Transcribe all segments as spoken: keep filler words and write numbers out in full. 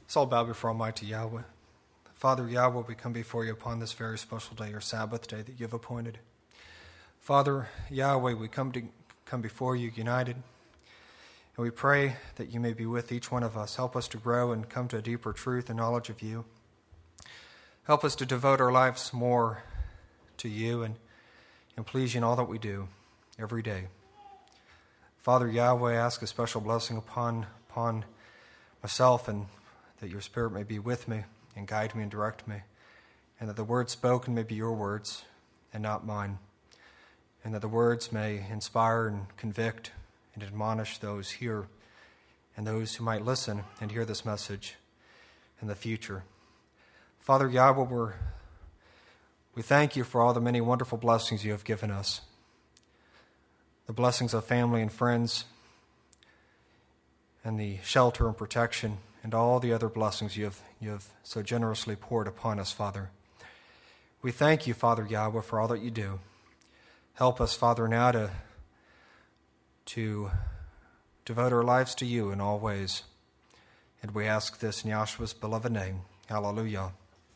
Let's all bow before Almighty Yahweh. Father Yahweh, we come before you upon this very special day, your Sabbath day that you've appointed. Father Yahweh, we come to come before you united, and we pray that you may be with each one of us. Help us to grow and come to a deeper truth and knowledge of you. Help us to devote our lives more to you and, and please you in all that we do every day. Father Yahweh, I ask a special blessing upon, upon myself, and that your Spirit may be with me and guide me and direct me, and that the words spoken may be your words and not mine, and that the words may inspire and convict and admonish those here and those who might listen and hear this message in the future. Father Yahweh, we're, we thank you for all the many wonderful blessings you have given us, the blessings of family and friends, and the shelter and protection, and all the other blessings you have, you have so generously poured upon us, Father. We thank you, Father Yahweh, for all that you do. Help us, Father, now to, to devote our lives to you in all ways. And we ask this in Yahshua's beloved name. Hallelujah.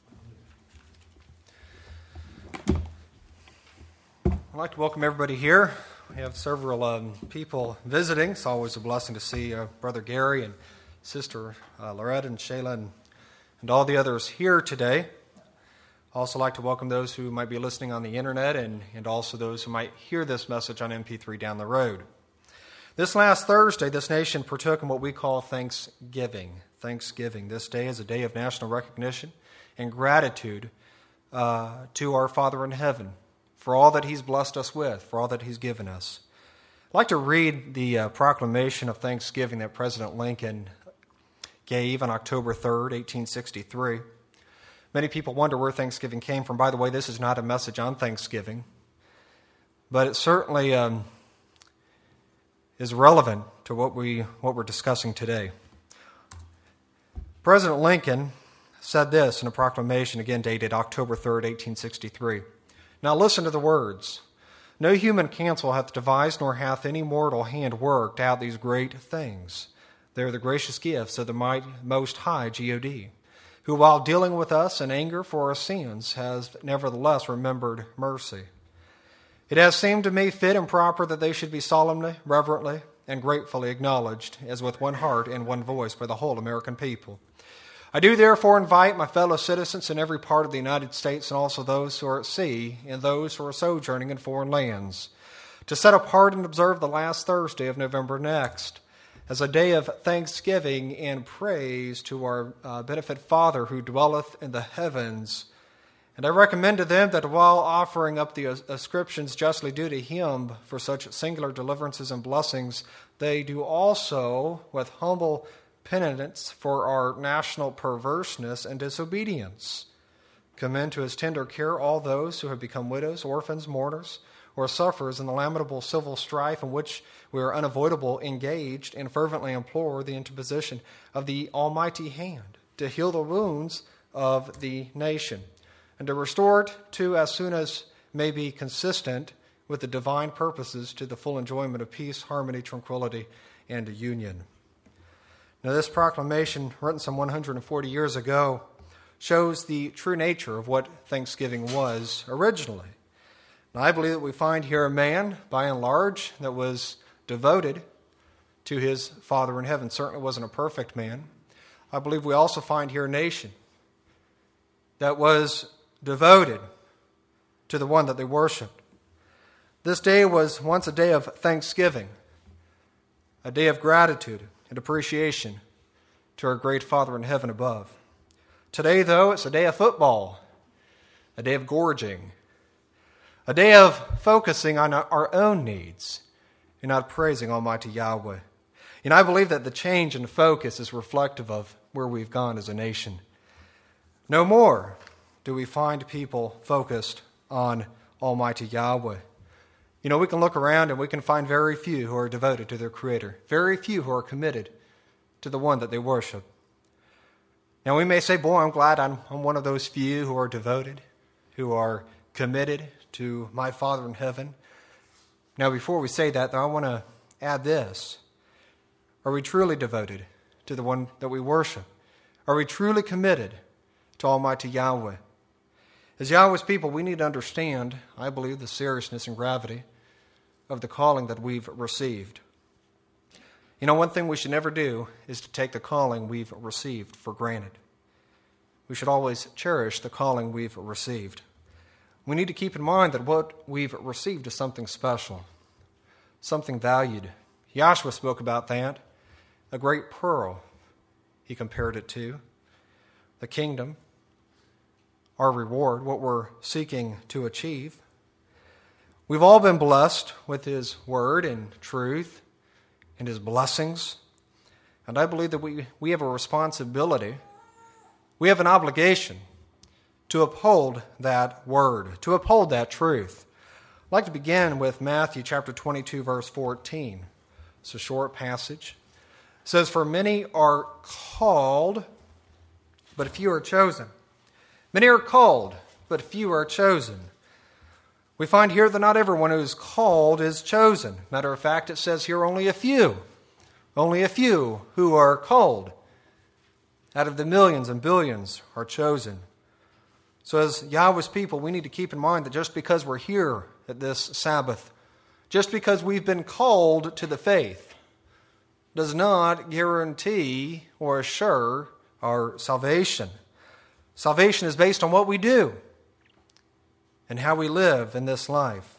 I'd like to welcome everybody here. We have several um, people visiting. It's always a blessing to see uh, Brother Gary and Sister uh, Loretta and Shayla and, and all the others here today. I'd also like to welcome those who might be listening on the internet and, and also those who might hear this message on M P three down the road. This last Thursday, this nation partook in what we call Thanksgiving. Thanksgiving. This day is a day of national recognition and gratitude uh, to our Father in heaven for all that he's blessed us with, for all that he's given us. I'd like to read the uh, proclamation of Thanksgiving that President Lincoln gave on October third, eighteen sixty-three. Many people wonder where Thanksgiving came from. By the way, this is not a message on Thanksgiving, but it certainly um, is relevant to what, we, what we're discussing today. President Lincoln said this in a proclamation, again dated October third, eighteen sixty-three. Now listen to the words. No human counsel hath devised, nor hath any mortal hand worked out these great things. They are the gracious gifts of the might, Most High God, who while dealing with us in anger for our sins has nevertheless remembered mercy. It has seemed to me fit and proper that they should be solemnly, reverently, and gratefully acknowledged, as with one heart and one voice by the whole American people. I do therefore invite my fellow citizens in every part of the United States, and also those who are at sea and those who are sojourning in foreign lands, to set apart and observe the last Thursday of November next as a day of thanksgiving and praise to our uh, benefit Father who dwelleth in the heavens. And I recommend to them that while offering up the ascriptions justly due to him for such singular deliverances and blessings, they do also with humble penitence for our national perverseness and disobedience commend to his tender care all those who have become widows, orphans, mourners, or sufferers in the lamentable civil strife in which we are unavoidable engaged, and fervently implore the interposition of the Almighty hand to heal the wounds of the nation, and to restore it to as soon as may be consistent with the divine purposes to the full enjoyment of peace, harmony, tranquility, and union. Now this proclamation, written some one hundred forty years ago, shows the true nature of what Thanksgiving was originally. Now, I believe that we find here a man, by and large, that was devoted to his Father in heaven. Certainly wasn't a perfect man. I believe we also find here a nation that was devoted to the one that they worshiped. This day was once a day of thanksgiving, a day of gratitude and appreciation to our great Father in heaven above. Today, though, it's a day of football, a day of gorging, a day of focusing on our own needs and not praising Almighty Yahweh. And I believe that the change in focus is reflective of where we've gone as a nation. No more do we find people focused on Almighty Yahweh. You know, we can look around and we can find very few who are devoted to their Creator, very few who are committed to the one that they worship. Now we may say, boy, I'm glad I'm, I'm one of those few who are devoted, who are committed to my Father in heaven. Now before we say that, though, I want to add this. Are we truly devoted to the one that we worship? Are we truly committed to Almighty Yahweh? As Yahweh's people, we need to understand, I believe, the seriousness and gravity of the calling that we've received. You know, one thing we should never do is to take the calling we've received for granted. We should always cherish the calling we've received. We need to keep in mind that what we've received is something special, something valued. Joshua spoke about that, a great pearl, he compared it to. The kingdom, our reward, what we're seeking to achieve. We've all been blessed with His word and truth and His blessings. And I believe that we, we have a responsibility, we have an obligation to uphold that word, to uphold that truth. I'd like to begin with Matthew chapter twenty-two, verse fourteen. It's a short passage. It says, "For many are called, but few are chosen. Many are called, but few are chosen." We find here that not everyone who is called is chosen. Matter of fact, it says here only a few. Only a few who are called out of the millions and billions are chosen. So as Yahweh's people, we need to keep in mind that just because we're here at this Sabbath, just because we've been called to the faith, does not guarantee or assure our salvation. Salvation is based on what we do and how we live in this life.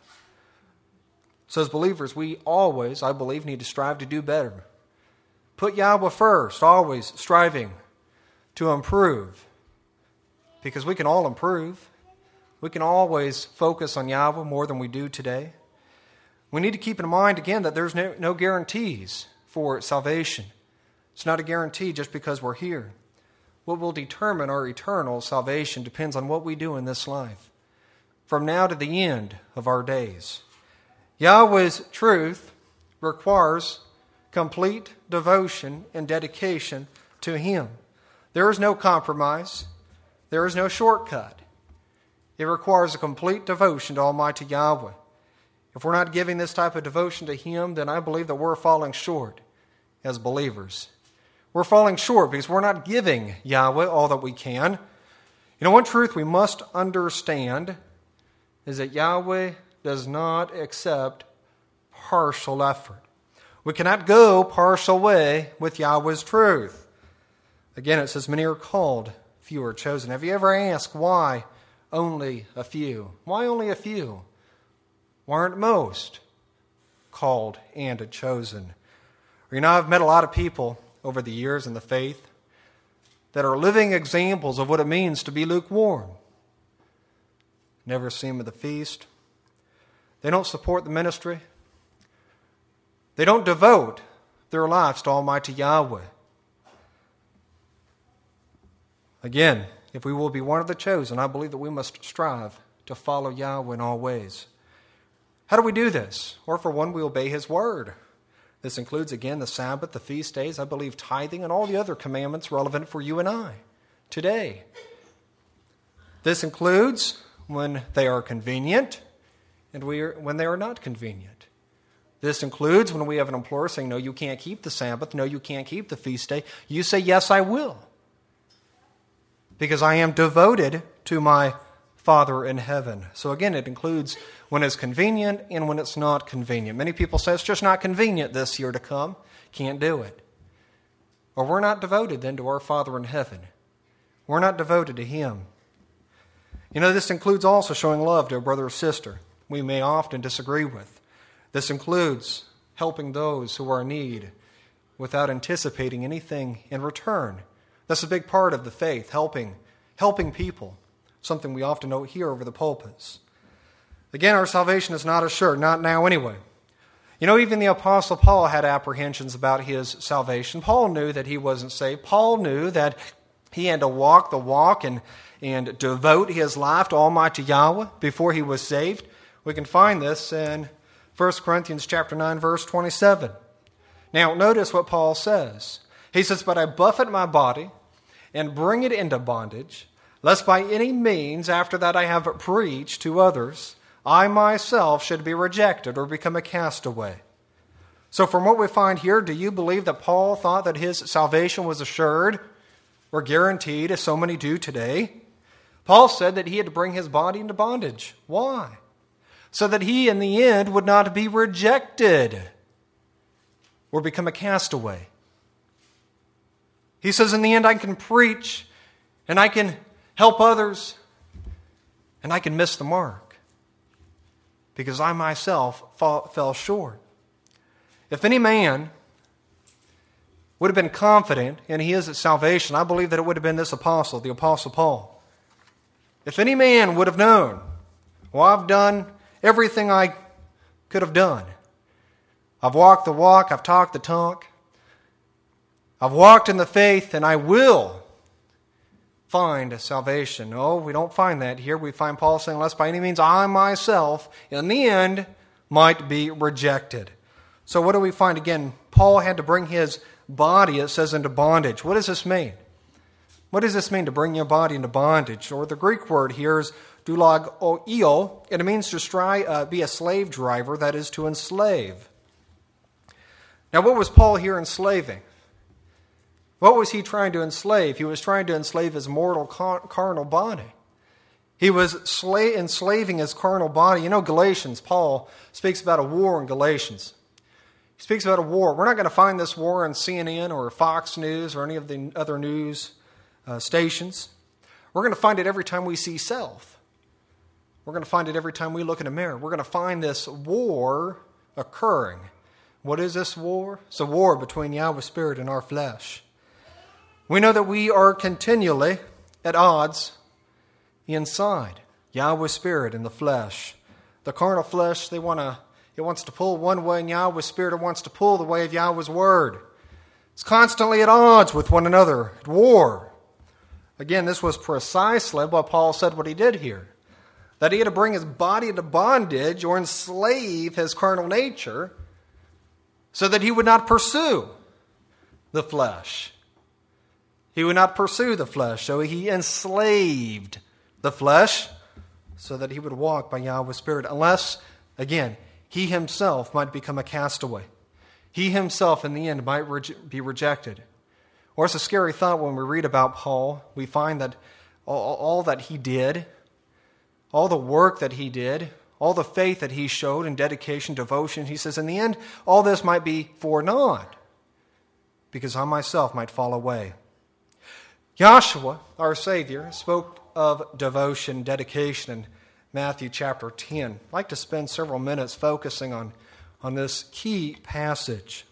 So as believers, we always, I believe, need to strive to do better. Put Yahweh first, always striving to improve. Because we can all improve. We can always focus on Yahweh more than we do today. We need to keep in mind, again, that there's no, no guarantees for salvation. It's not a guarantee just because we're here. What will determine our eternal salvation depends on what we do in this life, from now to the end of our days. Yahweh's truth requires complete devotion and dedication to Him. There is no compromise. There is no shortcut. It requires a complete devotion to Almighty Yahweh. If we're not giving this type of devotion to Him, then I believe that we're falling short as believers. We're falling short because we're not giving Yahweh all that we can. You know, one truth we must understand is that Yahweh does not accept partial effort. We cannot go partial way with Yahweh's truth. Again, it says, many are called, few are chosen. Have you ever asked why only a few? Why only a few? Why aren't most called and chosen? You know, I've met a lot of people over the years in the faith that are living examples of what it means to be lukewarm. Never see them at the feast. They don't support the ministry. They don't devote their lives to Almighty Yahweh. Again, if we will be one of the chosen, I believe that we must strive to follow Yahweh in all ways. How do we do this? Or for one, we obey His word. This includes, again, the Sabbath, the feast days, I believe tithing, and all the other commandments relevant for you and I today. This includes when they are convenient and we are, when they are not convenient. This includes when we have an employer saying, no, you can't keep the Sabbath, no, you can't keep the feast day. You say, yes, I will. Because I am devoted to my Father in heaven. So again, it includes when it's convenient and when it's not convenient. Many people say it's just not convenient this year to come. Can't do it. Or we're not devoted then to our Father in heaven. We're not devoted to Him. You know, this includes also showing love to a brother or sister we may often disagree with. This includes helping those who are in need without anticipating anything in return. That's a big part of the faith, helping, helping people. Something we often don't hear over the pulpits. Again, our salvation is not assured, not now anyway. You know, even the Apostle Paul had apprehensions about his salvation. Paul knew that he wasn't saved. Paul knew that he had to walk the walk and, and devote his life to Almighty Yahweh before he was saved. We can find this in First Corinthians chapter nine, verse twenty-seven. Now, notice what Paul says. He says, "But I buffet my body and bring it into bondage, lest by any means, after that I have preached to others, I myself should be rejected or become a castaway." So from what we find here, do you believe that Paul thought that his salvation was assured were guaranteed, as so many do today. Paul said that he had to bring his body into bondage. Why? So that he, in the end, would not be rejected or become a castaway. He says, in the end, I can preach and I can help others and I can miss the mark because I myself fall, fell short. If any man would have been confident in his salvation, I believe that it would have been this apostle, the Apostle Paul. If any man would have known, well, I've done everything I could have done. I've walked the walk, I've talked the talk. I've walked in the faith, and I will find salvation. No, we don't find that here. We find Paul saying, unless by any means I myself, in the end, might be rejected. So what do we find? Again, Paul had to bring his body, it says, into bondage. What does this mean? What does this mean, to bring your body into bondage? Or the Greek word here is doulagio, and it means to stri- uh, be a slave driver, that is, to enslave. Now, what was Paul here enslaving? What was he trying to enslave? He was trying to enslave his mortal car- carnal body. He was sla- enslaving his carnal body. You know, Galatians, Paul speaks about a war in Galatians. He speaks about a war. We're not going to find this war on C N N or Fox News or any of the other news uh, stations. We're going to find it every time we see self. We're going to find it every time we look in a mirror. We're going to find this war occurring. What is this war? It's a war between Yahweh's Spirit and our flesh. We know that we are continually at odds inside. Yahweh's Spirit and the flesh. The carnal flesh, they want to, it wants to pull one way, and Yahweh's Spirit wants to pull the way of Yahweh's Word. It's constantly at odds with one another, at war. Again, this was precisely what Paul said what he did here. That he had to bring his body into bondage or enslave his carnal nature so that he would not pursue the flesh. He would not pursue the flesh, so he enslaved the flesh so that he would walk by Yahweh's Spirit, unless, again, he himself might become a castaway. He himself, in the end, might be rejected. Or it's a scary thought when we read about Paul. We find that all, all that he did, all the work that he did, all the faith that he showed in dedication, devotion, he says, in the end, all this might be for naught, because I myself might fall away. Yahshua, our Savior, spoke of devotion, dedication in Matthew chapter ten. I'd like to spend several minutes focusing on, on this key passage.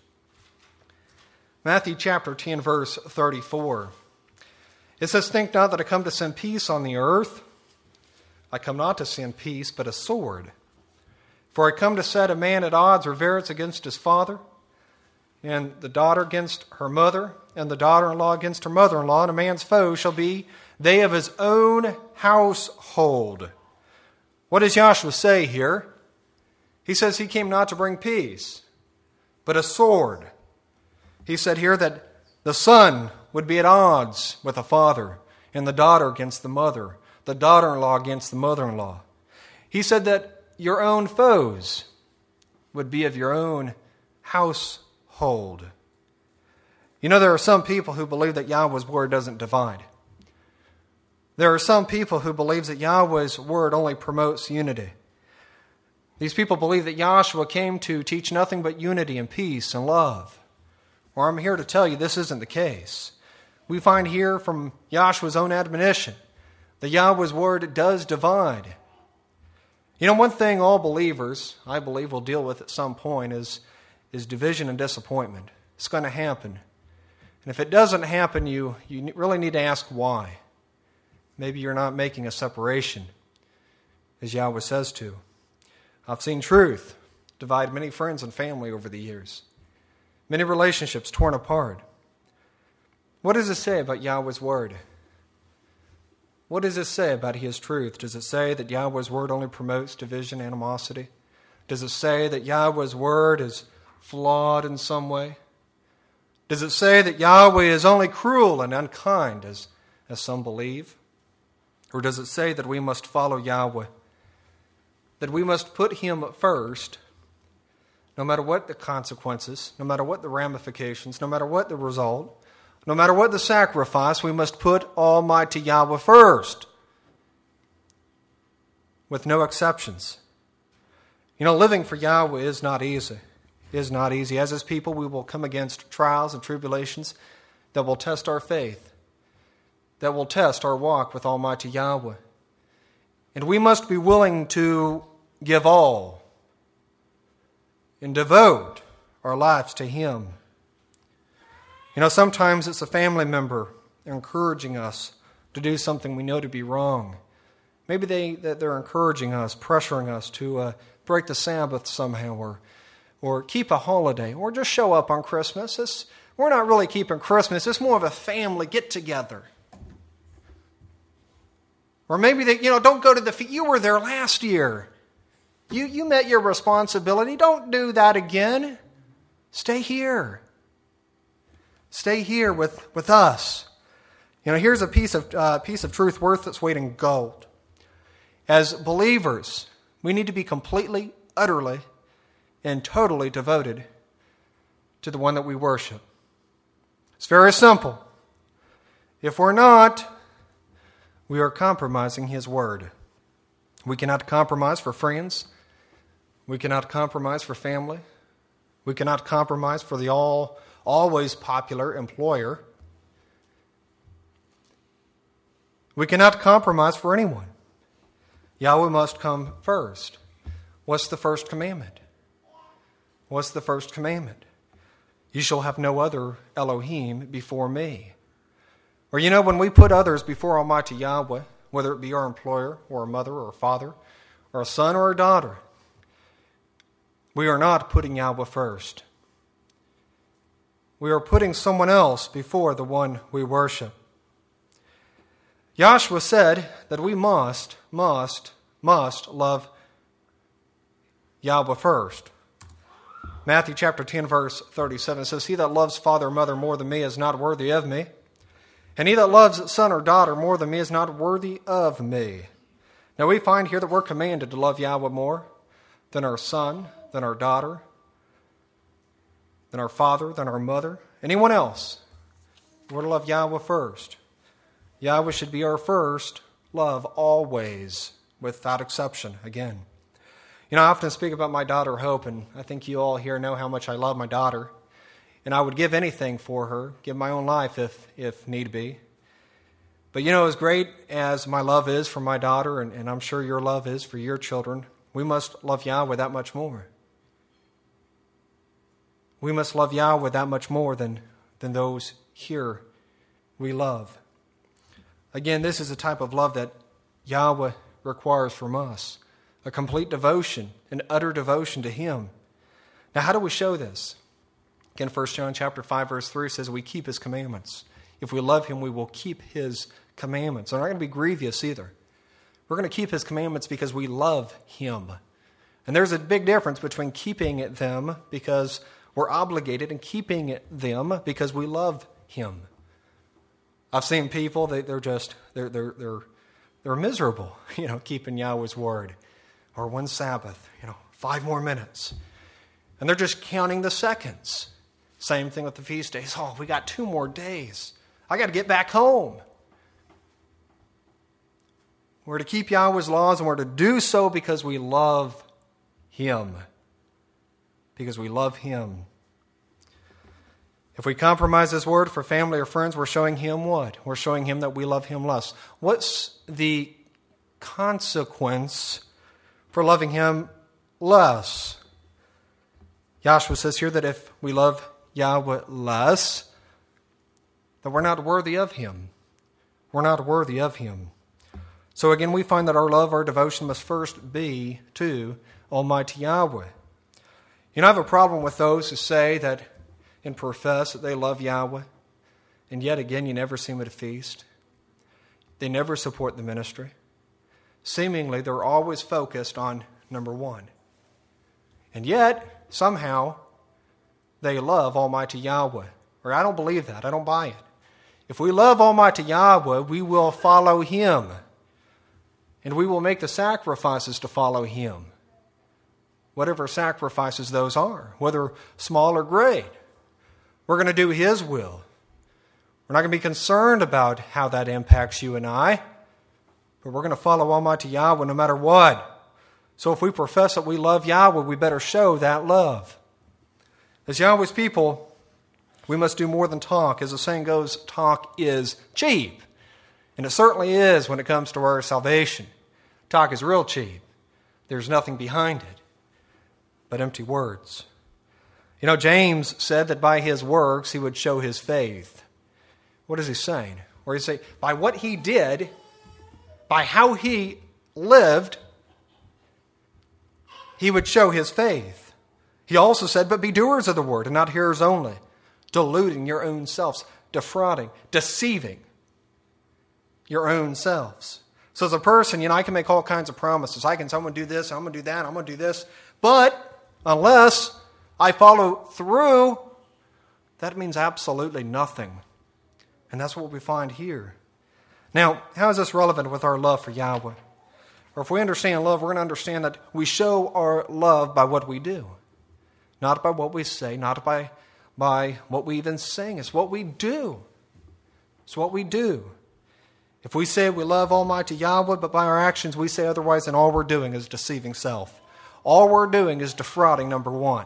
Matthew chapter ten, verse thirty-four. It says, think not that I come to send peace on the earth. I come not to send peace, but a sword. For I come to set a man at odds or variance against his father, and the daughter against her mother, and the daughter-in-law against her mother-in-law, and a man's foes shall be they of his own household. What does Yahshua say here? He says he came not to bring peace, but a sword. He said here that the son would be at odds with the father, and the daughter against the mother, the daughter-in-law against the mother-in-law. He said that your own foes would be of your own household. You know, there are some people who believe that Yahweh's Word doesn't divide. There are some people who believe that Yahweh's Word only promotes unity. These people believe that Yahshua came to teach nothing but unity and peace and love. Well, I'm here to tell you this isn't the case. We find here from Yahshua's own admonition that Yahweh's Word does divide. You know, one thing all believers, I believe, will deal with at some point is, is division and disappointment. It's going to happen. And if it doesn't happen, you, you really need to ask why. Maybe you're not making a separation, as Yahweh says to. I've seen truth divide many friends and family over the years. Many relationships torn apart. What does it say about Yahweh's Word? What does it say about His truth? Does it say that Yahweh's Word only promotes division, animosity? Does it say that Yahweh's Word is flawed in some way? Does it say that Yahweh is only cruel and unkind, as, as some believe? Or does it say that we must follow Yahweh? That we must put Him first, no matter what the consequences, no matter what the ramifications, no matter what the result, No matter what the sacrifice, we must put Almighty Yahweh first, with no exceptions. You know, living for Yahweh is not easy. It is not easy. As His people, we will come against trials and tribulations that will test our faith, that will test our walk with Almighty Yahweh. And we must be willing to give all and devote our lives to Him. You know, sometimes it's a family member encouraging us to do something we know to be wrong. Maybe they, that they're encouraging us, pressuring us to uh, break the Sabbath somehow, or or keep a holiday, or just show up on Christmas. It's, we're not really keeping Christmas. It's more of a family get-together. Or maybe they, you know, don't go to the feast. You were there last year. You, you met your responsibility. Don't do that again. Stay here. Stay here with, with us. You know, here's a piece of uh, piece of truth worth its weight in gold. As believers, we need to be completely, utterly, and totally devoted to the one that we worship. It's very simple. If we're not, we are compromising His word. We cannot compromise for friends. We cannot compromise for family. We cannot compromise for the all always popular employer. We cannot compromise for anyone. Yahweh must come first. What's the first commandment? What's the first commandment? You shall have no other Elohim before me. Or you know, when we put others before Almighty Yahweh, whether it be our employer or a mother or a father or a son or a daughter, we are not putting Yahweh first. We are putting someone else before the one we worship. Yahshua said that we must, must, must love Yahweh first. Matthew chapter ten, verse thirty-seven says, He that loves father or mother more than me is not worthy of me, and he that loves son or daughter more than me is not worthy of me. Now we find here that we're commanded to love Yahweh more than our son, than our daughter, than our father, than our mother, anyone else. We're to love Yahweh first. Yahweh should be our first love always, without exception, again. You know, I often speak about my daughter Hope, and I think you all here know how much I love my daughter. And I would give anything for her, give my own life if, if need be. But you know, as great as my love is for my daughter, and, and I'm sure your love is for your children, we must love Yahweh that much more. We must love Yahweh that much more than, than those here we love. Again, this is a type of love that Yahweh requires from us. A complete devotion, an utter devotion to Him. Now, how do we show this? Again, First John chapter five, verse three says we keep His commandments. If we love Him, we will keep His commandments. They're not going to be grievous either. We're going to keep His commandments because we love Him. And there's a big difference between keeping them because we're obligated and keeping them because we love Him. I've seen people, they, they're just, they're, they're, they're, they're miserable, you know, keeping Yahweh's word. Or one Sabbath, you know, five more minutes. And they're just counting the seconds. Same thing with the feast days. Oh, we got two more days. I got to get back home. We're to keep Yahweh's laws, and we're to do so because we love Him. Because we love Him. If we compromise His word for family or friends, we're showing Him what? We're showing Him that we love Him less. What's the consequence for loving Him less? Yahshua says here that if we love Yahweh less, that we're not worthy of Him. We're not worthy of Him. So again, we find that our love, our devotion must first be to Almighty Yahweh. You know, I have a problem with those who say that and profess that they love Yahweh, and yet again you never see them at a feast. They never support the ministry. Seemingly, they're always focused on number one. And yet, somehow, they love Almighty Yahweh. Or I don't believe that. I don't buy it. If we love Almighty Yahweh, we will follow Him. And we will make the sacrifices to follow Him. Whatever sacrifices those are, whether small or great. We're going to do His will. We're not going to be concerned about how that impacts you and I, but we're going to follow Almighty Yahweh no matter what. So if we profess that we love Yahweh, we better show that love. As Yahweh's people, we must do more than talk. As the saying goes, talk is cheap. And it certainly is when it comes to our salvation. Talk is real cheap. There's nothing behind it but empty words. You know, James said that by his works he would show his faith. What is he saying? Or he say, by what he did, by how he lived, he would show his faith. He also said, but be doers of the word and not hearers only, deluding your own selves, defrauding, deceiving your own selves. So as a person, you know, I can make all kinds of promises. I can say, I'm going to do this, I'm going to do that, I'm going to do this. But unless I follow through, that means absolutely nothing. And that's what we find here. Now, how is this relevant with our love for Yahweh? Or if we understand love, we're going to understand that we show our love by what we do. Not by what we say, not by, by what we even sing. It's what we do. It's what we do. If we say we love Almighty Yahweh, but by our actions we say otherwise, then all we're doing is deceiving self. All we're doing is defrauding, number one.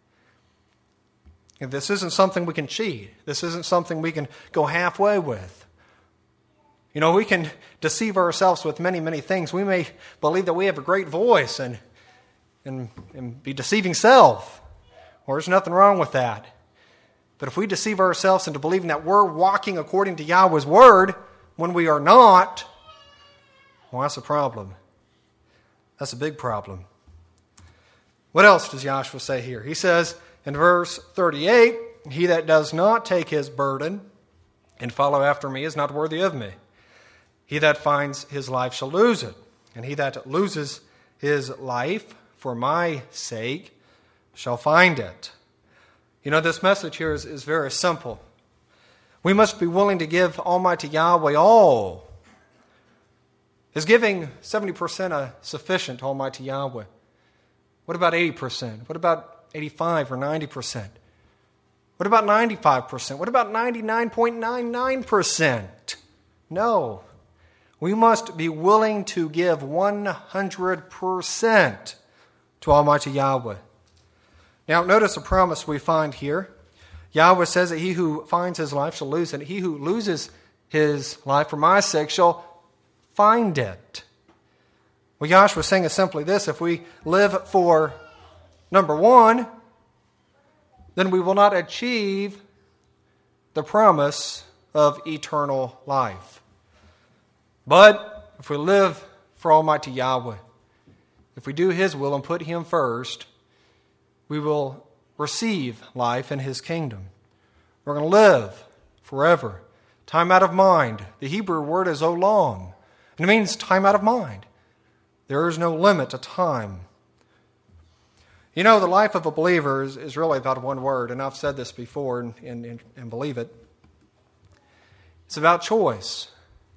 And this isn't something we can cheat. This isn't something we can go halfway with. You know, we can deceive ourselves with many, many things. We may believe that we have a great voice and, and, and be deceiving self. Well, there's nothing wrong with that. But if we deceive ourselves into believing that we're walking according to Yahweh's word when we are not, well, that's a problem. That's a big problem. What else does Yahshua say here? He says in verse thirty-eight, he that does not take his burden and follow after me is not worthy of me. He that finds his life shall lose it, and he that loses his life for my sake shall find it. You know, this message here is, is very simple. We must be willing to give Almighty Yahweh all. Is giving seventy percent a sufficient to Almighty Yahweh? What about eighty percent? What about eighty-five or ninety percent? What about ninety-five percent? What about ninety-nine point nine nine percent? No. We must be willing to give one hundred percent to Almighty Yahweh. Now, notice the promise we find here. Yahweh says that he who finds his life shall lose it. He who loses his life for my sake shall find it. What Yahshua was saying is simply this: if we live for number one, then we will not achieve the promise of eternal life. But if we live for Almighty Yahweh, if we do his will and put him first, we will receive life in his kingdom. We're going to live forever. Time out of mind. The Hebrew word is olam, and it means time out of mind. There is no limit to time. You know, the life of a believer is, is really about one word, and I've said this before and, and, and believe it. It's about choice.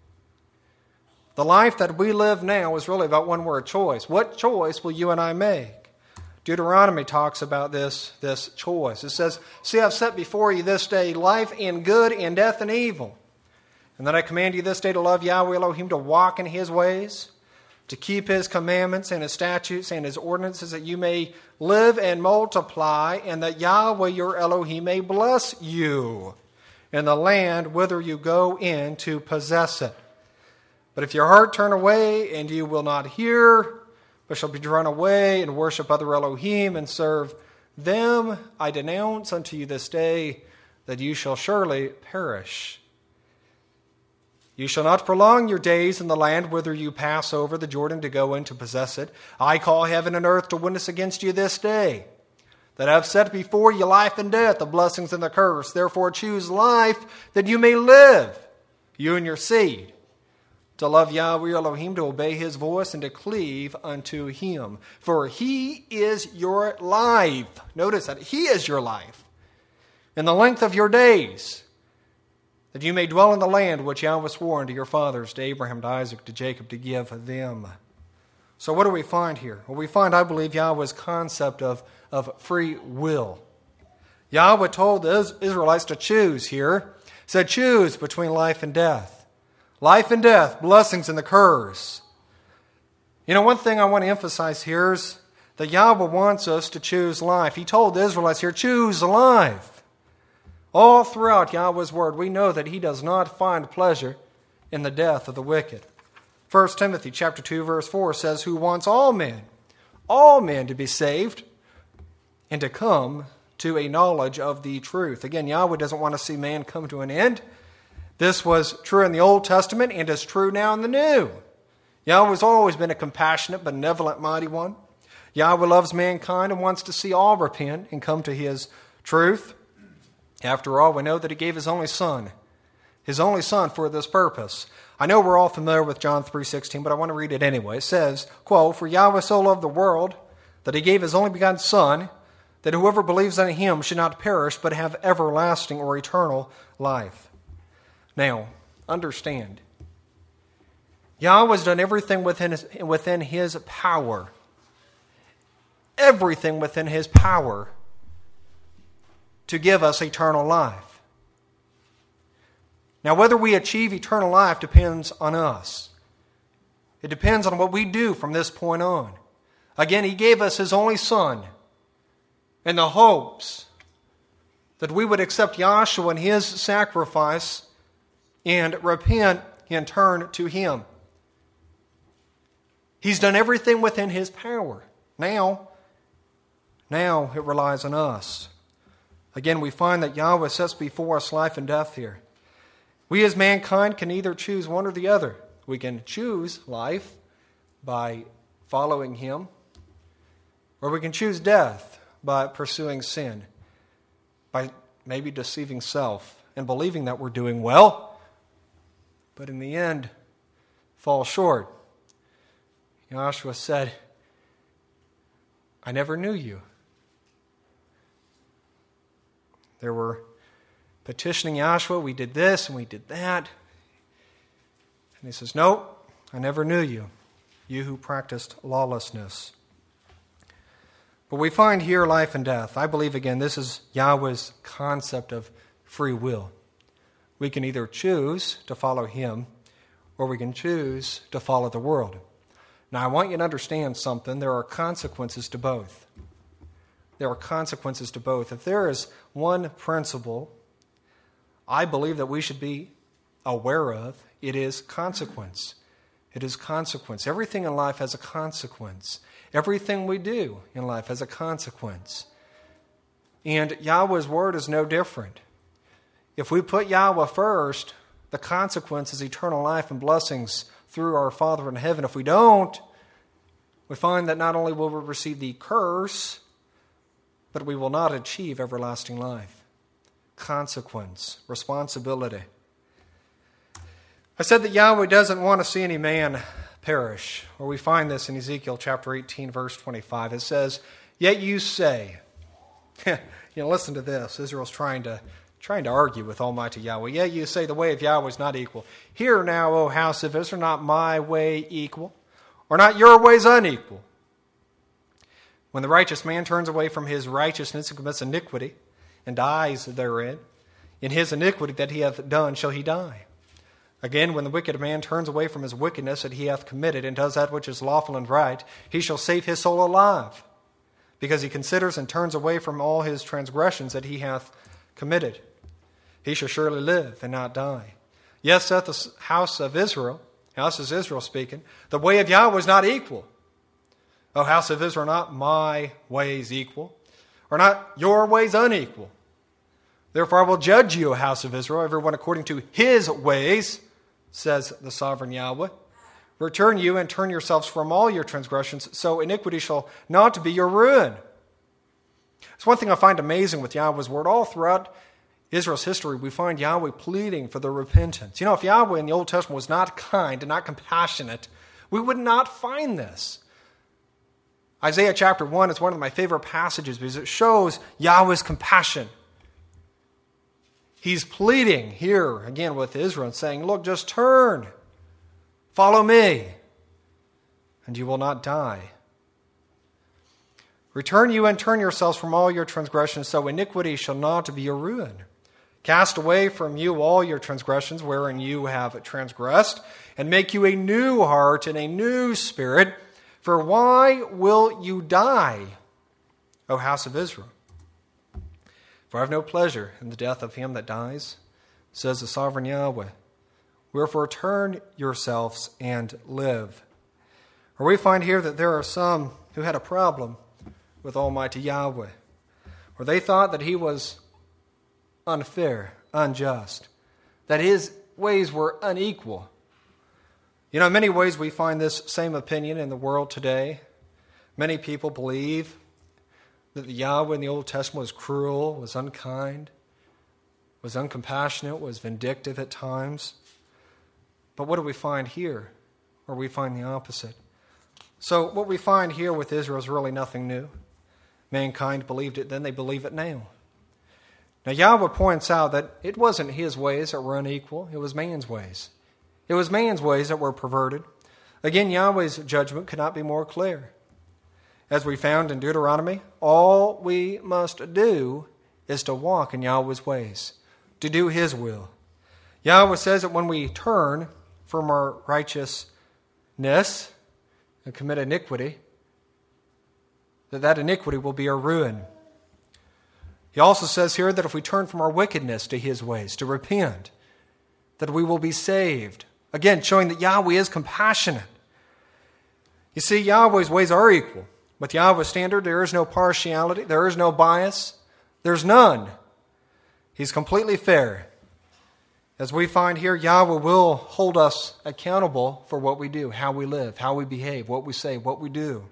The life that we live now is really about one word: choice. What choice will you and I make? Deuteronomy talks about this, this choice. It says, see, I've set before you this day life and good and death and evil. And that I command you this day to love Yahweh Elohim, to walk in his ways, to keep his commandments and his statutes and his ordinances, that you may live and multiply, and that Yahweh your Elohim may bless you in the land whither you go in to possess it. But if your heart turn away and you will not hear, but shall be drawn away and worship other Elohim and serve them, I denounce unto you this day that you shall surely perish. You shall not prolong your days in the land whither you pass over the Jordan to go in to possess it. I call heaven and earth to witness against you this day, that I have set before you life and death, the blessings and the curse. Therefore choose life, that you may live, you and your seed, to love Yahweh Elohim, to obey his voice, and to cleave unto him. For he is your life. Notice that. He is your life. In the length of your days, that you may dwell in the land which Yahweh swore unto your fathers, to Abraham, to Isaac, to Jacob, to give them. So what do we find here? Well, we find, I believe, Yahweh's concept of, of free will. Yahweh told the Israelites to choose here. said, choose between life and death. Life and death, blessings and the curse. You know, one thing I want to emphasize here is that Yahweh wants us to choose life. He told the Israelites here, choose life. All throughout Yahweh's word, we know that he does not find pleasure in the death of the wicked. First Timothy chapter two, verse four says, who wants all men, all men to be saved and to come to a knowledge of the truth. Again, Yahweh doesn't want to see man come to an end. This was true in the Old Testament and is true now in the New. Yahweh has always been a compassionate, benevolent, mighty one. Yahweh loves mankind and wants to see all repent and come to his truth. After all, we know that he gave his only son, his only son for this purpose. I know we're all familiar with John three sixteen, but I want to read it anyway. It says, quote, for Yahweh so loved the world that he gave his only begotten Son, that whoever believes in him should not perish, but have everlasting or eternal life. Now, understand, Yahweh has done everything within his, within his power. Everything within his power to give us eternal life. Now, whether we achieve eternal life depends on us. It depends on what we do from this point on. Again, he gave us his only Son in the hopes that we would accept Yahshua and his sacrifice and repent and turn to him. He's done everything within his power. Now, now it relies on us. Again, we find that Yahweh sets before us life and death here. We as mankind can either choose one or the other. We can choose life by following him, or we can choose death by pursuing sin, by maybe deceiving self and believing that we're doing well, but in the end, fall short. Yahshua said, I never knew you. There were petitioning Yahshua, we did this and we did that. And he says, nope, I never knew you, you who practiced lawlessness. But we find here life and death. I believe, again, this is Yahweh's concept of free will. We can either choose to follow him, or we can choose to follow the world. Now, I want you to understand something. There are consequences to both. There are consequences to both. If there is one principle I believe that we should be aware of, it is consequence. It is consequence. Everything in life has a consequence. Everything we do in life has a consequence. And Yahweh's word is no different. If we put Yahweh first, the consequence is eternal life and blessings through our Father in heaven. If we don't, we find that not only will we receive the curse, but we will not achieve everlasting life. Consequence, responsibility. I said that Yahweh doesn't want to see any man perish. Or we find this in Ezekiel chapter eighteen, verse twenty-five. It says, yet you say, you know, listen to this. Israel's trying to trying to argue with Almighty Yahweh. Yet you say the way of Yahweh is not equal. Hear now, O house of Israel, not my way equal, or not your ways unequal. When the righteous man turns away from his righteousness and commits iniquity, and dies therein, in his iniquity that he hath done shall he die. Again, when the wicked man turns away from his wickedness that he hath committed, and does that which is lawful and right, he shall save his soul alive, because he considers and turns away from all his transgressions that he hath committed. He shall surely live and not die. Yes, saith the house of Israel, house is Israel speaking, the way of Yahweh is not equal. O house of Israel, not my ways equal, or not your ways unequal. Therefore I will judge you, O house of Israel, everyone according to his ways, says the sovereign Yahweh. Return you and turn yourselves from all your transgressions, so iniquity shall not be your ruin. It's one thing I find amazing with Yahweh's word. All throughout Israel's history, we find Yahweh pleading for their repentance. You know, if Yahweh in the Old Testament was not kind and not compassionate, we would not find this. Isaiah chapter one is one of my favorite passages because it shows Yahweh's compassion. He's pleading here again with Israel and saying, look, just turn, follow me, and you will not die. Return you and turn yourselves from all your transgressions, so iniquity shall not be your ruin. Cast away from you all your transgressions wherein you have transgressed, and make you a new heart and a new spirit. For why will you die, O house of Israel? For I have no pleasure in the death of him that dies, says the sovereign Yahweh. Wherefore turn yourselves and live. For we find here that there are some who had a problem with Almighty Yahweh, where they thought that he was unfair, unjust, that his ways were unequal. You know, in many ways we find this same opinion in the world today. Many people believe that the Yahweh in the Old Testament was cruel, was unkind, was uncompassionate, was vindictive at times. But what do we find here? Or we find the opposite. So what we find here with Israel is really nothing new. Mankind believed it then, they believe it now. Now, Yahweh points out that it wasn't his ways that were unequal. It was man's ways. It was man's ways that were perverted. Again, Yahweh's judgment could not be more clear. As we found in Deuteronomy, all we must do is to walk in Yahweh's ways, to do his will. Yahweh says that when we turn from our righteousness and commit iniquity, that that iniquity will be our ruin. He also says here that if we turn from our wickedness to his ways, to repent, that we will be saved. Again, showing that Yahweh is compassionate. You see, Yahweh's ways are equal. With Yahweh's standard, there is no partiality, there is no bias, there's none. He's completely fair. As we find here, Yahweh will hold us accountable for what we do, how we live, how we behave, what we say, what we do.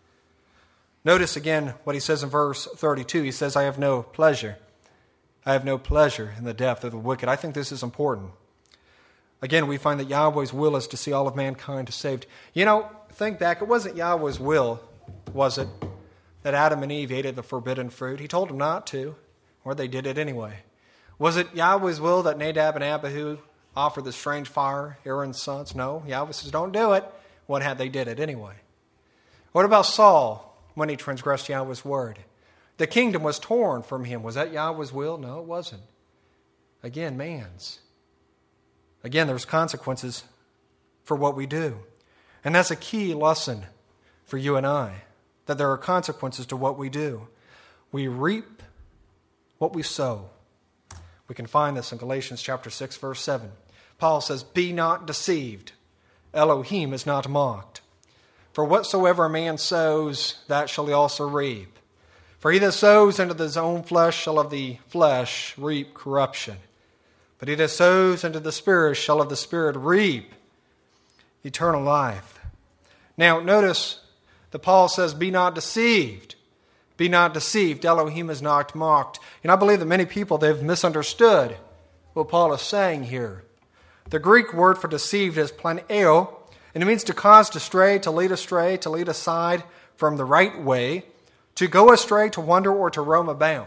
Notice again what he says in verse thirty-two. He says, I have no pleasure. I have no pleasure in the death of the wicked. I think this is important. Again, we find that Yahweh's will is to see all of mankind saved. You know, think back. It wasn't Yahweh's will, was it, that Adam and Eve ate of the forbidden fruit? He told them not to, or they did it anyway. Was it Yahweh's will that Nadab and Abihu offered the strange fire, Aaron's sons? No, Yahweh says, don't do it. What had they did it anyway? What about Saul? When he transgressed Yahweh's word. The kingdom was torn from him. Was that Yahweh's will? No, it wasn't. Again, man's. Again, there's consequences for what we do. And that's a key lesson for you and I, that there are consequences to what we do. We reap what we sow. We can find this in Galatians chapter six, verse seven. Paul says, be not deceived. Elohim is not mocked. For whatsoever a man sows, that shall he also reap. For he that sows into his own flesh shall of the flesh reap corruption. But he that sows into the Spirit shall of the Spirit reap eternal life. Now, notice that Paul says, be not deceived. Be not deceived. Elohim is not mocked. And I believe that many people, they've misunderstood what Paul is saying here. The Greek word for deceived is planeo, and it means to cause to stray, to lead astray, to lead aside from the right way, to go astray, to wander, or to roam abound.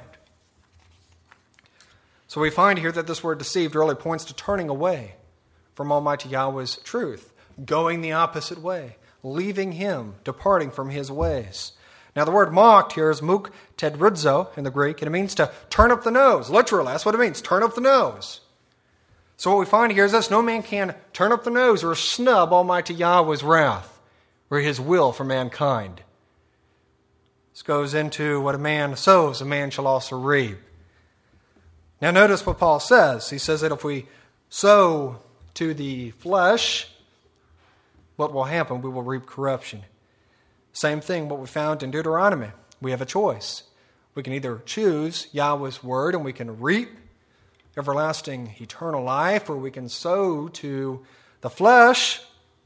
So we find here that this word deceived really points to turning away from Almighty Yahweh's truth, going the opposite way, leaving him, departing from his ways. Now the word mocked here is muk tedridzo in the Greek, and it means to turn up the nose. Literally, that's what it means, turn up the nose. So what we find here is this: no man can turn up the nose or snub Almighty Yahweh's wrath or his will for mankind. This goes into what a man sows, a man shall also reap. Now notice what Paul says. He says that if we sow to the flesh, what will happen? We will reap corruption. Same thing, what we found in Deuteronomy. We have a choice. We can either choose Yahweh's word and we can reap everlasting eternal life, or we can sow to the flesh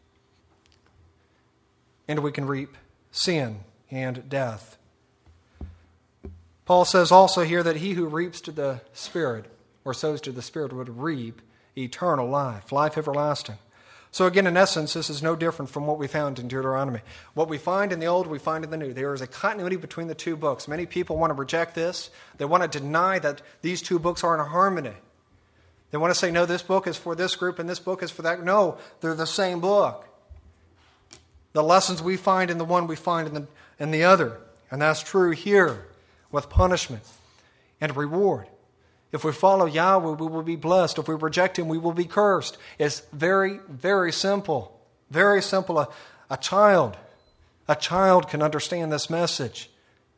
and we can reap sin and death. Paul says also here that he who reaps to the Spirit or sows to the Spirit would reap eternal life, life everlasting. So again, in essence, this is no different from what we found in Deuteronomy. What we find in the Old, we find in the New. There is a continuity between the two books. Many people want to reject this. They want to deny that these two books are in harmony. They want to say, no, this book is for this group and this book is for that. No, they're the same book. The lessons we find in the one, we find in the, in the other. And that's true here with punishment and reward. If we follow Yahweh, we will be blessed. If we reject Him, we will be cursed. It's very, very simple. Very simple. A, a child, a child can understand this message.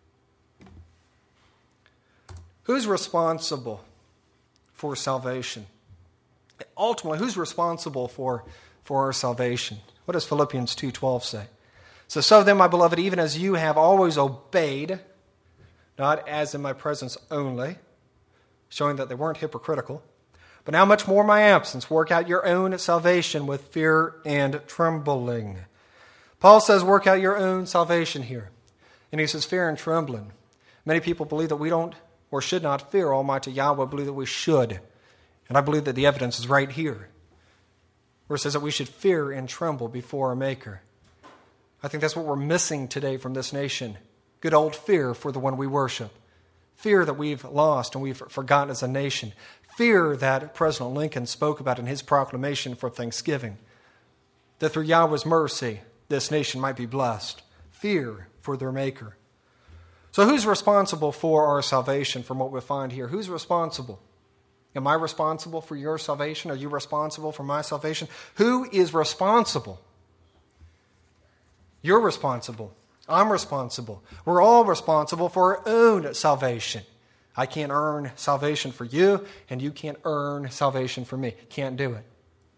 Who's responsible for salvation? Ultimately, who's responsible for, for our salvation? What does Philippians two twelve say? So, so then, my beloved, even as you have always obeyed, not as in my presence only, showing that they weren't hypocritical, but now much more in my absence, work out your own salvation with fear and trembling. Paul says, work out your own salvation here. And he says, fear and trembling. Many people believe that we don't or should not fear Almighty Yahweh. I believe that we should. And I believe that the evidence is right here, where it says that we should fear and tremble before our Maker. I think that's what we're missing today from this nation. Good old fear for the one we worship. Fear that we've lost and we've forgotten as a nation. Fear that President Lincoln spoke about in his proclamation for Thanksgiving. That through Yahweh's mercy, this nation might be blessed. Fear for their Maker. So who's responsible for our salvation from what we find here? Who's responsible? Am I responsible for your salvation? Are you responsible for my salvation? Who is responsible? You're responsible. I'm responsible. We're all responsible for our own salvation. I can't earn salvation for you, and you can't earn salvation for me. Can't do it.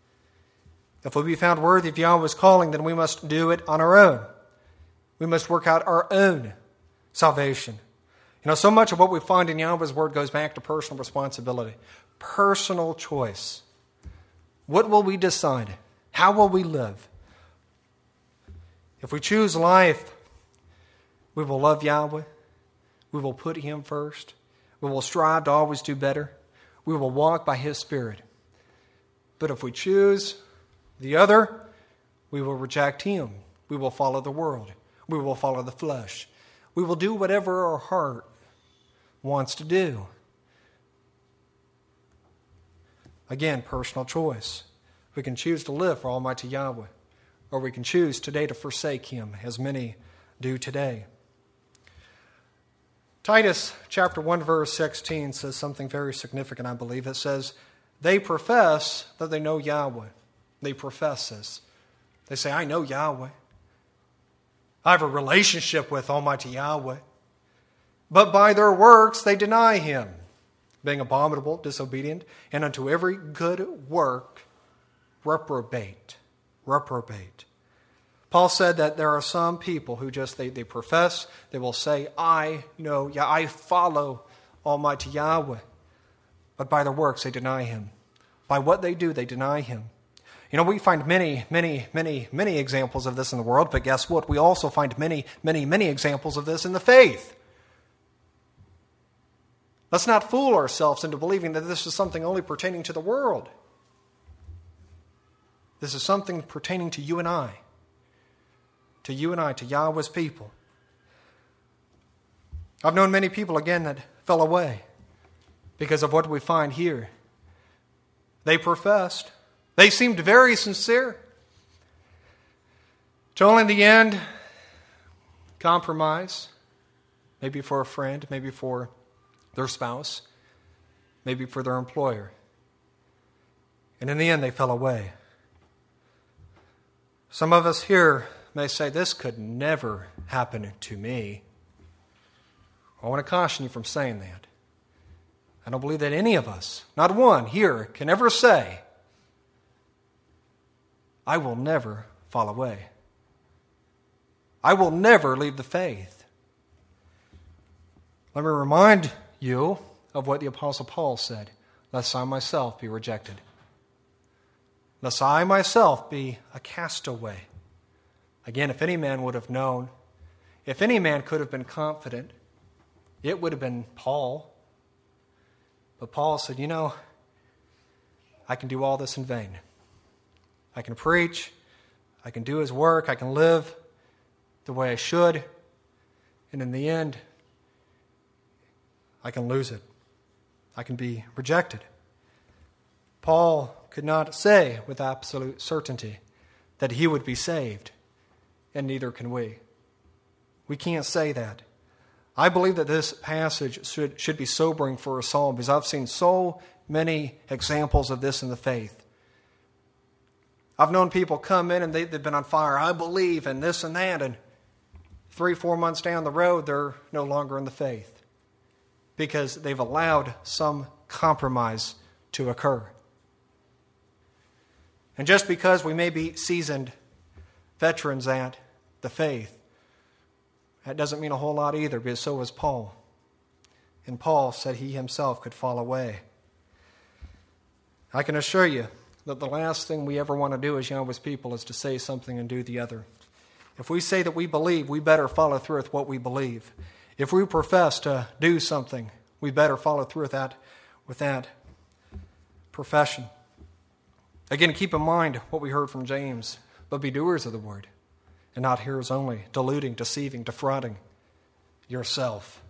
If we'll be found worthy of Yahweh's calling, then we must do it on our own. We must work out our own salvation. You know, so much of what we find in Yahweh's Word goes back to personal responsibility. Personal choice. What will we decide? How will we live? If we choose life, we will love Yahweh. We will put Him first. We will strive to always do better. We will walk by His Spirit. But if we choose the other, we will reject Him. We will follow the world. We will follow the flesh. We will do whatever our heart wants to do. Again, personal choice. We can choose to live for Almighty Yahweh, or we can choose today to forsake Him, as many do today. Titus chapter one, verse sixteen says something very significant, I believe. It says, they profess that they know Yahweh. They profess this. They say, I know Yahweh. I have a relationship with Almighty Yahweh. But by their works they deny Him, being abominable, disobedient, and unto every good work reprobate. Reprobate. Paul said that there are some people who just, they, they profess, they will say, I know, yeah, I follow Almighty Yahweh. But by their works they deny Him. By what they do, they deny Him. You know, we find many, many, many, many examples of this in the world, but guess what? We also find many, many, many examples of this in the faith. Let's not fool ourselves into believing that this is something only pertaining to the world. This is something pertaining to you and I. To you and I, to Yahweh's people. I've known many people, again, that fell away because of what we find here. They professed. They seemed very sincere. Till in the end, compromise. Maybe for a friend, maybe for their spouse, maybe for their employer. And in the end, they fell away. Some of us here may say, this could never happen to me. I want to caution you from saying that. I don't believe that any of us, not one here, can ever say, I will never fall away. I will never leave the faith. Let me remind you of what the Apostle Paul said, lest I myself be rejected. Lest I myself be a castaway. Again, if any man would have known, if any man could have been confident, it would have been Paul. But Paul said, you know, I can do all this in vain. I can preach, I can do His work, I can live the way I should, and in the end, I can lose it. I can be rejected. Paul could not say with absolute certainty that he would be saved, and neither can we. We can't say that. I believe that this passage should, should be sobering for us all, because I've seen so many examples of this in the faith. I've known people come in and they, they've been on fire. I believe in this and that, and three, four months down the road, they're no longer in the faith because they've allowed some compromise to occur. And just because we may be seasoned veterans at the faith, that doesn't mean a whole lot either, because so was Paul. And Paul said he himself could fall away. I can assure you that the last thing we ever want to do as Yahweh's people is to say something and do the other. If we say that we believe, we better follow through with what we believe. If we profess to do something, we better follow through with that, with that profession. Again, keep in mind what we heard from James, but be doers of the word, and not hearers only, deluding, deceiving, defrauding yourself.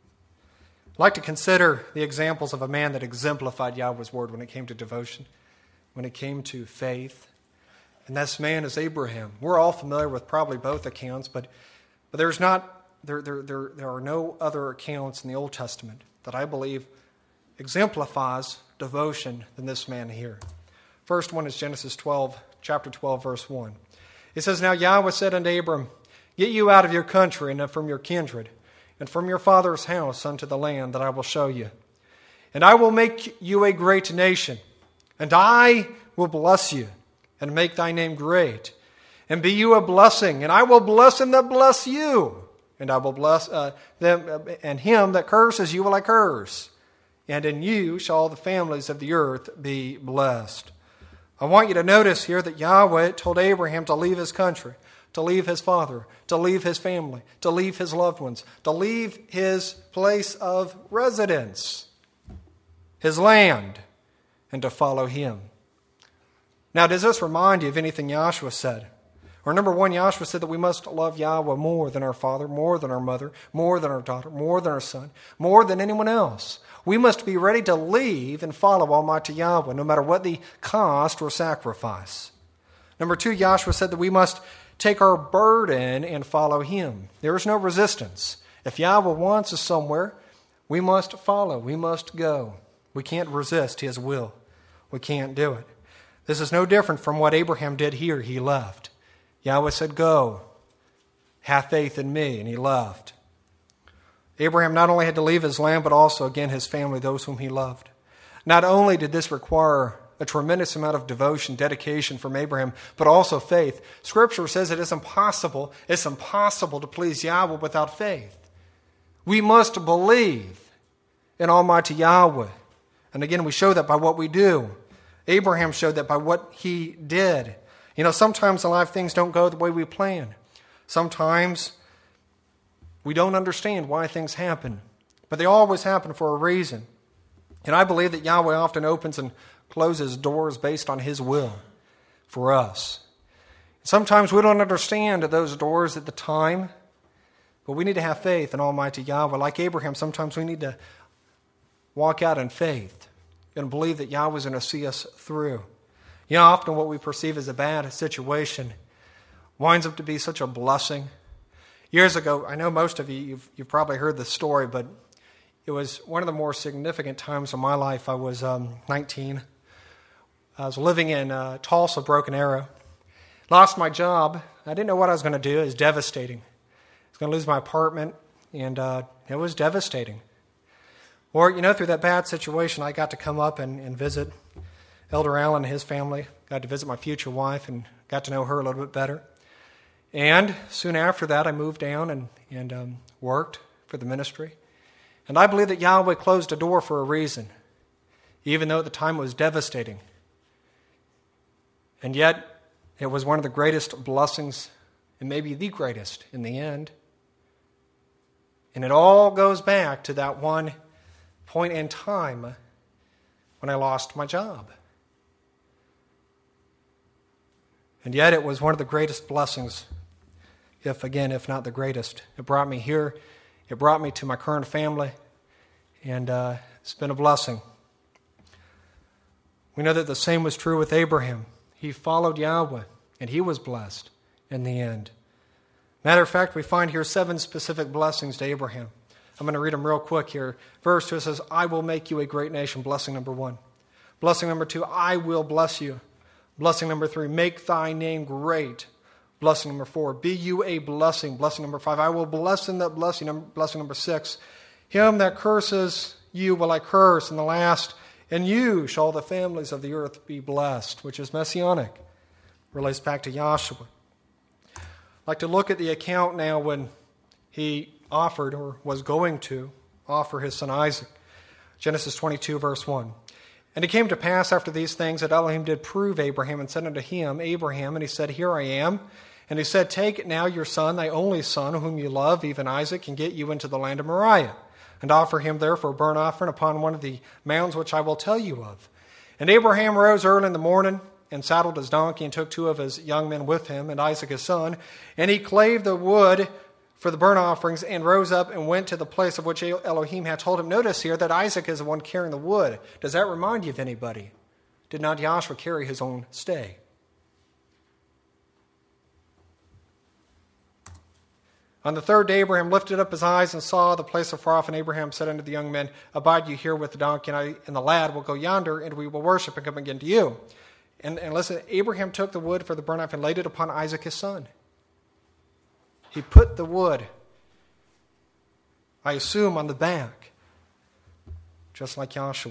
I'd like to consider the examples of a man that exemplified Yahweh's word when it came to devotion, when it came to faith. And this man is Abraham. We're all familiar with probably both accounts, but, but there's not there, there, there, there are no other accounts in the Old Testament that I believe exemplifies devotion than this man here. First one is Genesis twelve, chapter twelve, verse one. It says, Now Yahweh said unto Abram, Get you out of your country and from your kindred, and from your father's house unto the land that I will show you. And I will make you a great nation, and I will bless you, and make thy name great, and be you a blessing, and I will bless them that bless you, and I will bless uh, them, and him that curses you will I curse, and in you shall all the families of the earth be blessed. I want you to notice here that Yahweh told Abraham to leave his country, to leave his father, to leave his family, to leave his loved ones, to leave his place of residence, his land, and to follow him. Now, does this remind you of anything Yahshua said? Or number one, Yahshua said that we must love Yahweh more than our father, more than our mother, more than our daughter, more than our son, more than anyone else. We must be ready to leave and follow Almighty Yahweh, no matter what the cost or sacrifice. Number two, Yahshua said that we must take our burden and follow him. There is no resistance. If Yahweh wants us somewhere, we must follow. We must go. We can't resist his will. We can't do it. This is no different from what Abraham did here. He left. Yahweh said, Go, have faith in me, and he left. Abraham not only had to leave his land, but also, again, his family, those whom he loved. Not only did this require a tremendous amount of devotion, dedication from Abraham, but also faith. Scripture says it is impossible, it's impossible to please Yahweh without faith. We must believe in Almighty Yahweh. And again, we show that by what we do. Abraham showed that by what he did. You know, sometimes in life things don't go the way we plan. Sometimes we don't understand why things happen, but they always happen for a reason. And I believe that Yahweh often opens and closes doors based on his will for us. Sometimes we don't understand those doors at the time, but we need to have faith in Almighty Yahweh. Like Abraham, sometimes we need to walk out in faith and believe that Yahweh is going to see us through. You know, often what we perceive as a bad situation winds up to be such a blessing. Years ago, I know most of you, you've, you've probably heard this story, but it was one of the more significant times of my life. I was um, nineteen. I was living in uh, Tulsa, Broken Arrow. Lost my job. I didn't know what I was going to do. It was devastating. I was going to lose my apartment, and uh, it was devastating. Or, you know, through that bad situation, I got to come up and, and visit Elder Allen and his family. Got to visit my future wife and got to know her a little bit better. And soon after that, I moved down and, and um, worked for the ministry. And I believe that Yahweh closed a door for a reason, even though at the time it was devastating. And yet, it was one of the greatest blessings, and maybe the greatest in the end. And it all goes back to that one point in time when I lost my job. And yet it was one of the greatest blessings, if again, if not the greatest. It brought me here. It brought me to my current family. And uh, it's been a blessing. We know that the same was true with Abraham. He followed Yahweh, and he was blessed in the end. Matter of fact, we find here seven specific blessings to Abraham. I'm going to read them real quick here. Verse two, it says, I will make you a great nation. Blessing number one. Blessing number two, I will bless you. Blessing number three, make thy name great. Blessing number four, be you a blessing. Blessing number five, I will bless him that bless you. Blessing number six, him that curses you will I curse. And the last, and you shall the families of the earth be blessed, which is messianic. Relates back to Joshua. I'd like to look at the account now when he offered or was going to offer his son Isaac. Genesis twenty-two, verse one. And it came to pass after these things that Elohim did prove Abraham and said unto him, Abraham, and he said, Here I am. And he said, Take now your son, thy only son, whom you love, even Isaac, and get you into the land of Moriah, and offer him there for a burnt offering upon one of the mounds which I will tell you of. And Abraham rose early in the morning, and saddled his donkey, and took two of his young men with him, and Isaac his son. And he clave the wood for the burnt offerings, and rose up and went to the place of which Elohim had told him. Notice here that Isaac is the one carrying the wood. Does that remind you of anybody? Did not Joshua carry his own stay? On the third day, Abraham lifted up his eyes and saw the place afar off, and Abraham said unto the young men, Abide you here with the donkey, and, I, and the lad will go yonder, and we will worship and come again to you. And, and listen, Abraham took the wood for the burnt offering and laid it upon Isaac his son. He put the wood, I assume, on the back, just like Joshua.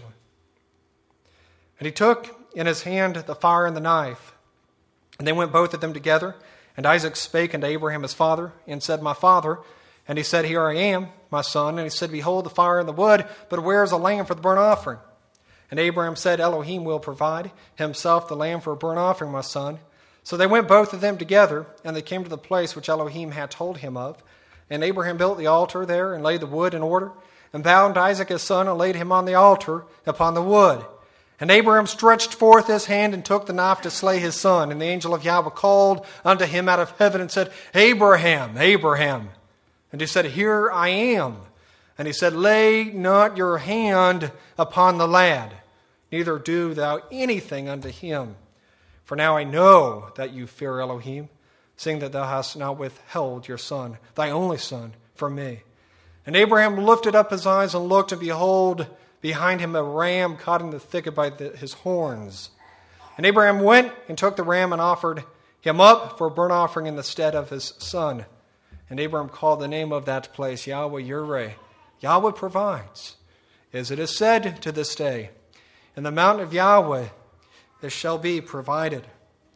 And he took in his hand the fire and the knife, and they went both of them together. And Isaac spake unto Abraham his father, and said, My father. And he said, Here I am, my son. And he said, Behold the fire and the wood, but where is a lamb for the burnt offering? And Abraham said, Elohim will provide himself the lamb for a burnt offering, my son. So they went both of them together, and they came to the place which Elohim had told him of. And Abraham built the altar there, and laid the wood in order, and bound Isaac his son, and laid him on the altar upon the wood. And Abraham stretched forth his hand, and took the knife to slay his son. And the angel of Yahweh called unto him out of heaven, and said, Abraham, Abraham. And he said, Here I am. And he said, Lay not your hand upon the lad, neither do thou anything unto him. For now I know that you fear Elohim, seeing that thou hast not withheld your son, thy only son, from me. And Abraham lifted up his eyes and looked, and behold, behind him a ram caught in the thicket by the, his horns. And Abraham went and took the ram and offered him up for a burnt offering in the stead of his son. And Abraham called the name of that place Yahweh Yireh. Yahweh provides, as it is said to this day, in the mountain of Yahweh it shall be provided.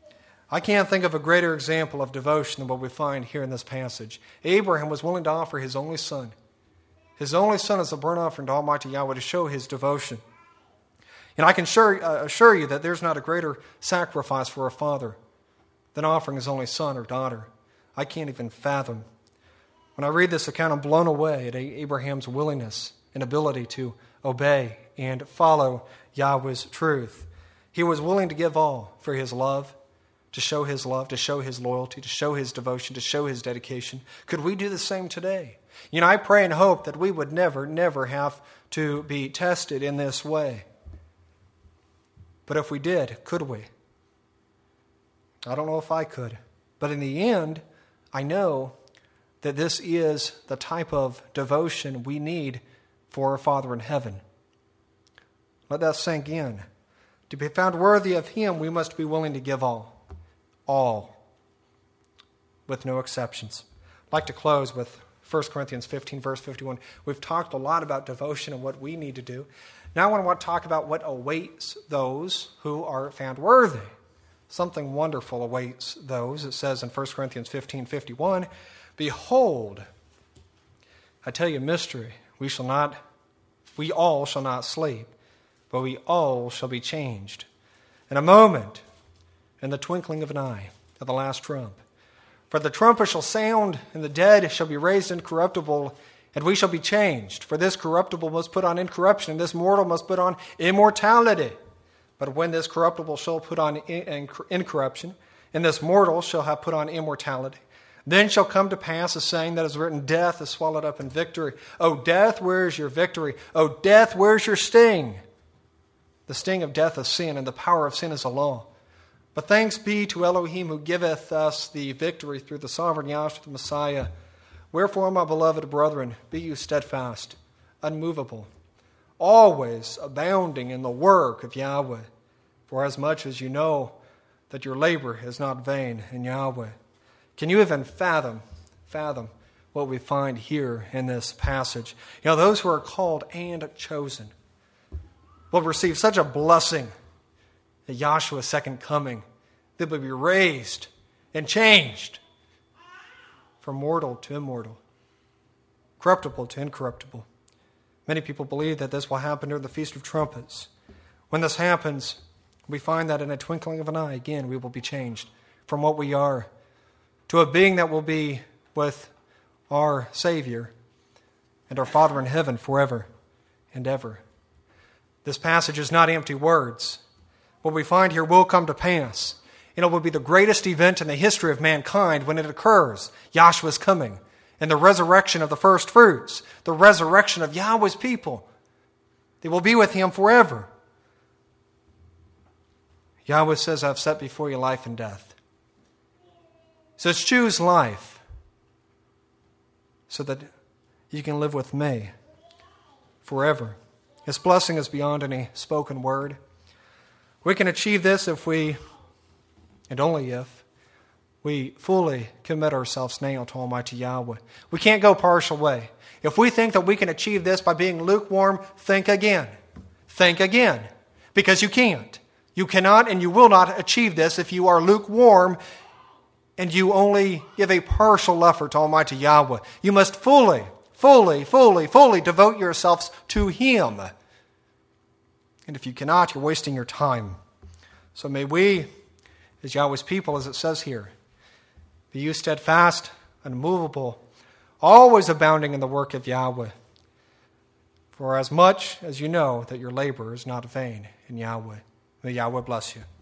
I can't think of a greater example of devotion than what we find here in this passage. Abraham was willing to offer his only son. His only son as a burnt offering to Almighty Yahweh to show his devotion. And I can assure, uh, assure you that there's not a greater sacrifice for a father than offering his only son or daughter. I can't even fathom. When I read this account, I'm blown away at Abraham's willingness and ability to obey and follow Yahweh's truth. He was willing to give all for his love, to show his love, to show his loyalty, to show his devotion, to show his dedication. Could we do the same today? You know, I pray and hope that we would never, never have to be tested in this way. But if we did, could we? I don't know if I could. But in the end, I know that this is the type of devotion we need for our Father in heaven. Let that sink in. To be found worthy of Him, we must be willing to give all. All. With no exceptions. I'd like to close with First Corinthians fifteen, verse fifty-one. We've talked a lot about devotion and what we need to do. Now I want to talk about what awaits those who are found worthy. Something wonderful awaits those. It says in First Corinthians fifteen, fifty-one, Behold, I tell you a mystery. We shall not, we all shall not sleep, but we all shall be changed. In a moment, in the twinkling of an eye, at the last trump. For the trumpet shall sound, and the dead shall be raised incorruptible, and we shall be changed. For this corruptible must put on incorruption, and this mortal must put on immortality. But when this corruptible shall put on incorruption, and this mortal shall have put on immortality, then shall come to pass a saying that is written, Death is swallowed up in victory. O death, where is your victory? O death, where is your sting? The sting of death is sin, and the power of sin is the law. But thanks be to Elohim who giveth us the victory through the sovereign Yahshua the Messiah. Wherefore, my beloved brethren, be you steadfast, unmovable, always abounding in the work of Yahweh, for as much as you know that your labor is not vain in Yahweh. Can you even fathom, fathom what we find here in this passage? You know, those who are called and chosen will receive such a blessing at Yahshua's second coming. They will be raised and changed from mortal to immortal, corruptible to incorruptible. Many people believe that this will happen during the Feast of Trumpets. When this happens, we find that in a twinkling of an eye, again, we will be changed from what we are to a being that will be with our Savior and our Father in heaven forever and ever. This passage is not empty words. What we find here will come to pass. And it will be the greatest event in the history of mankind when it occurs. Yahshua's coming and the resurrection of the first fruits, the resurrection of Yahweh's people. They will be with Him forever. Yahweh says, I've set before you life and death. He says, choose life so that you can live with me forever. His blessing is beyond any spoken word. We can achieve this if we, and only if, we fully commit ourselves now to Almighty Yahweh. We can't go partial way. If we think that we can achieve this by being lukewarm, think again. Think again. Because you can't. You cannot and you will not achieve this if you are lukewarm and you only give a partial effort to Almighty Yahweh. You must fully, fully, fully, fully devote yourselves to Him. And if you cannot, you're wasting your time. So may we, as Yahweh's people, as it says here, be you steadfast, unmovable, always abounding in the work of Yahweh. For as much as you know that your labor is not vain in Yahweh. May Yahweh bless you.